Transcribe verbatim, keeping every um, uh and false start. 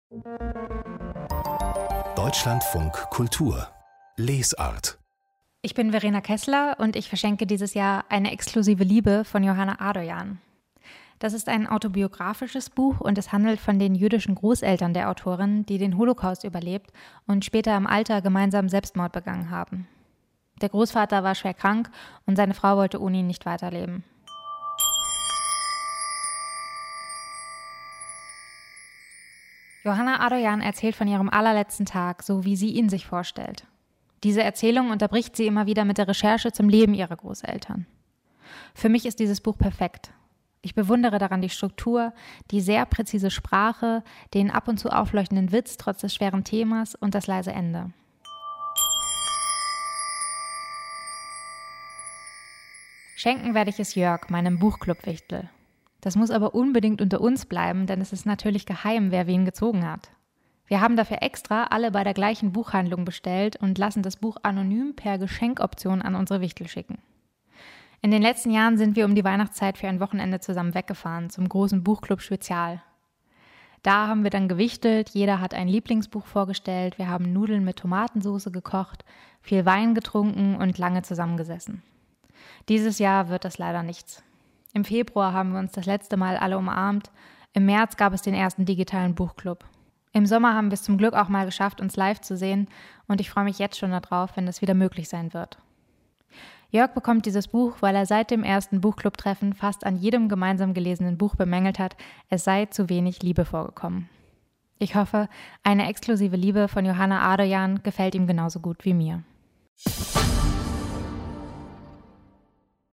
Deutschlandfunk Kultur Lesart. Ich bin Verena Kessler und ich verschenke dieses Jahr Eine exklusive Liebe von Johanna Adoyan. Das ist ein autobiografisches Buch und es handelt von den jüdischen Großeltern der Autorin, die den Holocaust überlebt und später im Alter gemeinsam Selbstmord begangen haben. Der Großvater war schwer krank und seine Frau wollte ohne ihn nicht weiterleben. Johanna Adoyan erzählt von ihrem allerletzten Tag, so wie sie ihn sich vorstellt. Diese Erzählung unterbricht sie immer wieder mit der Recherche zum Leben ihrer Großeltern. Für mich ist dieses Buch perfekt. Ich bewundere daran die Struktur, die sehr präzise Sprache, den ab und zu aufleuchtenden Witz trotz des schweren Themas und das leise Ende. Schenken werde ich es Jörg, meinem Buchclub-Wichtel. Das muss aber unbedingt unter uns bleiben, denn es ist natürlich geheim, wer wen gezogen hat. Wir haben dafür extra alle bei der gleichen Buchhandlung bestellt und lassen das Buch anonym per Geschenkoption an unsere Wichtel schicken. In den letzten Jahren sind wir um die Weihnachtszeit für ein Wochenende zusammen weggefahren, zum großen Buchclub Spezial. Da haben wir dann gewichtelt, jeder hat ein Lieblingsbuch vorgestellt, wir haben Nudeln mit Tomatensauce gekocht, viel Wein getrunken und lange zusammengesessen. Dieses Jahr wird das leider nichts. Im Februar haben wir uns das letzte Mal alle umarmt. Im März gab es den ersten digitalen Buchclub. Im Sommer haben wir es zum Glück auch mal geschafft, uns live zu sehen und ich freue mich jetzt schon darauf, wenn das wieder möglich sein wird. Jörg bekommt dieses Buch, weil er seit dem ersten Buchclub-Treffen fast an jedem gemeinsam gelesenen Buch bemängelt hat, es sei zu wenig Liebe vorgekommen. Ich hoffe, Eine exklusive Liebe von Johanna Adoyan gefällt ihm genauso gut wie mir.